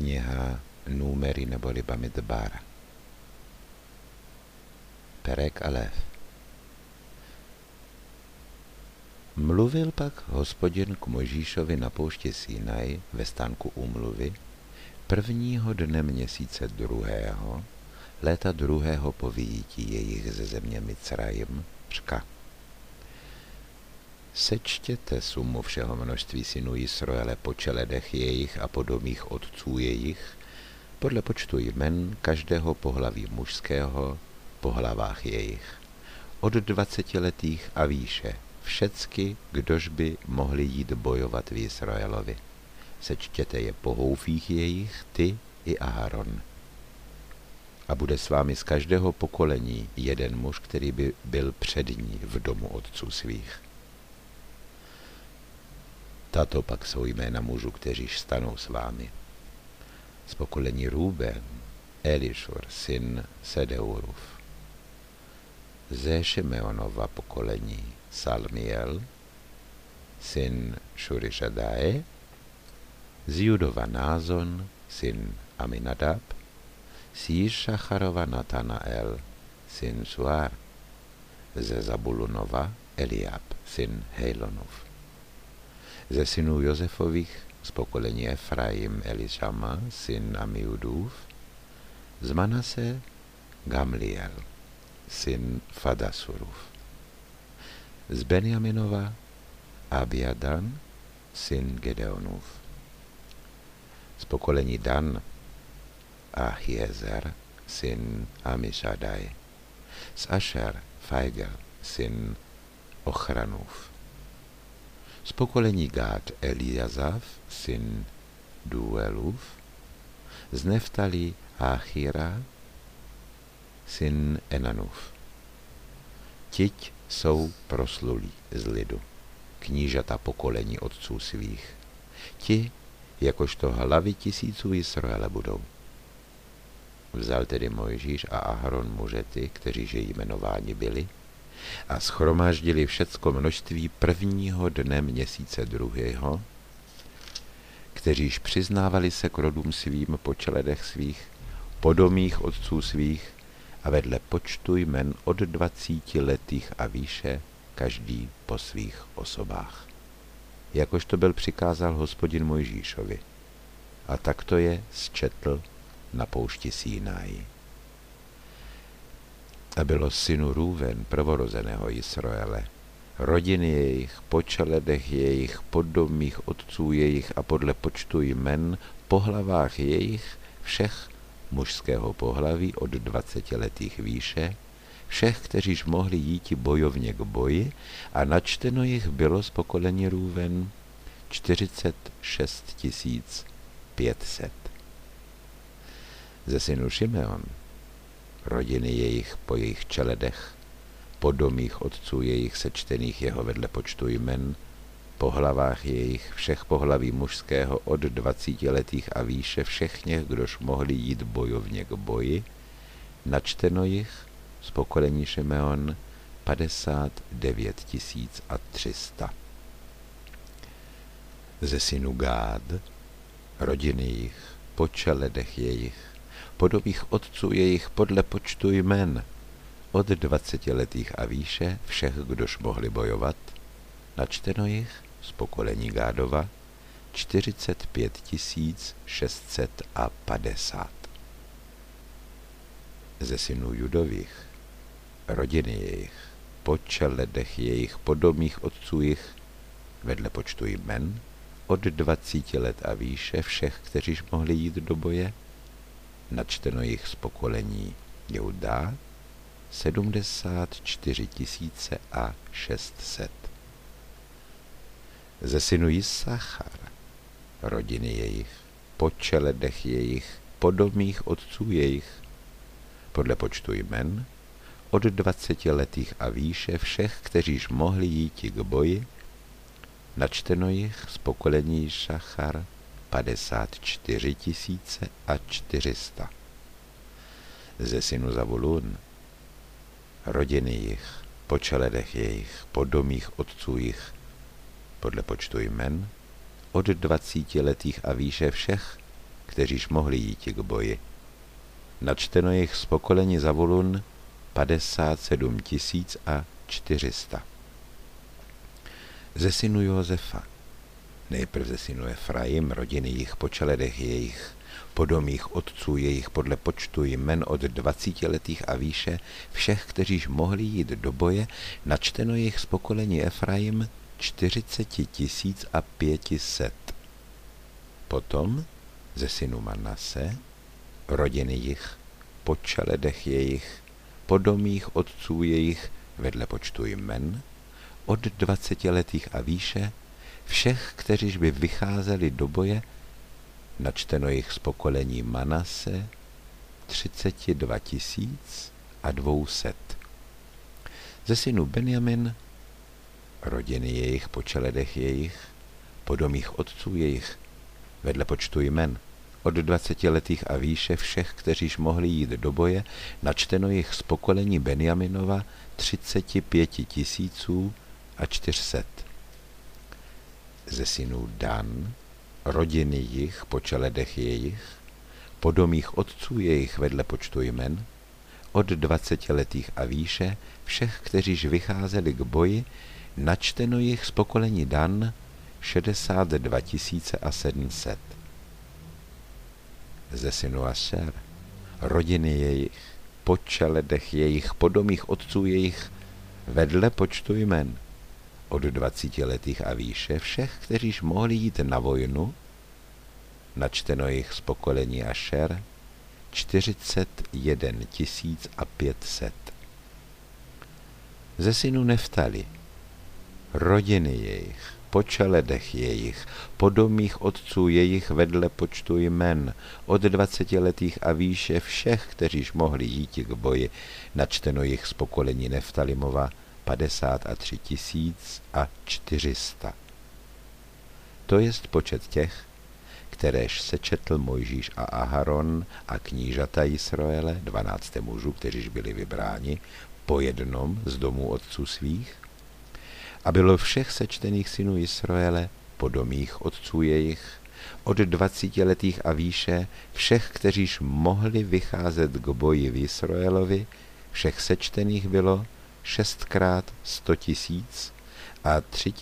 Kniha Númery neboli Bamidbar. Perek Alef. Mluvil pak Hospodin k Mojžíšovi na poušti Sinaj ve stánku úmluvy prvního dne měsíce 2. léta 2. po vyjití jejich ze země Micrajim, řka: Sečtěte sumu všeho množství synů Jisroele po čeledech jejich a po domích otců jejich, podle počtu jmen každého pohlaví mužského po hlavách jejich, od 20letých a výše, všecky, kdož by mohli jít bojovat v Jisroelovi. Sečtěte je po houfích jejich, ty i Aharon. A bude s vámi z každého pokolení jeden muž, který by byl přední v domu otců svých. Tato pak jsou jména mužů, kteří stanou s vámi. Z pokolení Rúben, Elišur, syn Sedeurův. Ze Šimeonova pokolení Salmiel, syn Šurišadaje. Z Judova Názon, syn Aminadab. Z Jišacharova Natanael, syn Suar. Ze Zabulunova Eliab, syn Hejlonův. Ze synů Josefových z pokolení Efraim Elišama, syn Amiudův. Z Manase Gamliel, syn Fadasurův. Z Benjaminova Abiadan, syn Gedeonův. Z pokolení Dan Ahiezer, syn Amišadaj. Z Ašer Fajgel, syn Ochranův. Z pokolení Gád Eliazaf, syn Duelův. Z Neftali Achira, syn Enanův. Tiť jsou proslulí z lidu, knížata pokolení otců svých. Ti, jakožto hlavy tisíců Jisroele budou. Vzal tedy Mojžíš a Aharon muže ty, kteříže jmenováni byli, a shromáždili všecko množství prvního dne měsíce 2., kteříž přiznávali se k rodům svým po čeledech svých, po domích otců svých a vedle počtu jmen od 20letých a výše, každý po svých osobách. Jakož to byl přikázal Hospodin Mojžíšovi. A takto je sčetl na poušti Sínaji. A bylo synu Rúven, prvorozeného Jisroele, rodiny jejich, po čeledech jejich, po domích otců jejich a podle počtu jmen, po hlavách jejich, všech mužského pohlaví od 20letých výše, všech, kteříž mohli jíti bojovně k boji, a načteno jich bylo z pokolení Rúven 46 500. Ze synu Šimeon, rodiny jejich po jejich čeledech, po domích otců jejich sečtených jeho vedle počtu jmen, po hlavách jejich, všech pohlaví mužského od 20letých a výše, všechněch, kdož mohli jít bojovně k boji, načteno jich z pokolení Šimeon 59 300. Ze synu Gád, rodiny jich, po čeledech jejich, po domích otců jejich podle počtu jmen, od 20letých a výše, všech, kdož mohli bojovat, načteno jich z pokolení Gádova 45 650. Ze synů Judových, rodiny jejich, po čeledech jejich, po domích otců jich, vedle počtu jmen, od 20 let a výše, všech, kteříž mohli jít do boje, načteno jich z pokolení Jehudá 74 600. Ze synu Jisachar, rodiny jejich, po čeledech jejich, po domích otců jejich, podle počtu jmen, od 20letých a výše, všech, kteříž mohli jít k boji, načteno jich z pokolení Šachar 54 400. Ze synu Zavulun, rodiny jich, po čeledech jejich, po domích otců jich, podle počtu jmen, od 20letých a výše, všech, kteříž mohli jít k boji. Načteno jich z pokolení Zavulun 57 400. Ze synů Josefa. Nejprve ze synů Efraim, rodiny jich po čeledech jejich, po domích otců jejich podle počtu jmen od 20letých a výše, všech, kteříž mohli jít do boje, načteno jich z pokolení Efraim 40 500. Potom ze synů Manase, rodiny jich, po čeledech jejich, po domích otců jejich, vedle počtu jmen, od 20letých a výše, všech, kteříž by vycházeli do boje, načteno jich z pokolení Manase 32 200. Ze synů Benjamin, rodiny jejich po čeledech jejich, po domích otců jejich, vedle počtu jmen, od 20letých a výše všech, kteříž mohli jít do boje, načteno jich z pokolení Benjaminova 35 400. Ze synů Dan, rodiny jich po čeledech jejich, po domích otců jejich vedle počtu jmen, od 20letých a výše, všech, kteříž vycházeli k boji, načteno jich z pokolení Dan 62 700. Ze synů Ašer, rodiny jejich, po čeledech jejich, po domích otců jejich, vedle počtu jmen, od 20letých a výše, všech, kteříž mohli jít na vojnu, načteno jich z pokolení Ašer 41 500. Ze synů Neftali, rodiny jejich, po čeledech jejich, po domích otců jejich vedle počtu jmen, od 20letých a výše všech, kteříž mohli jít k boji, načteno jich z pokolení Neftalimova 53 400. To jest počet těch, kteréž sečetl Mojžíš a Aharon a knížata Jisroele, 12 mužů, kteříž byli vybráni, po jednom z domů otců svých, a bylo všech sečtených synů Jisroele po domích otců jejich, od 20letých a výše, všech, kteříž mohli vycházet k boji v Jisroelovi, všech sečtených bylo 6x 100 000 a 3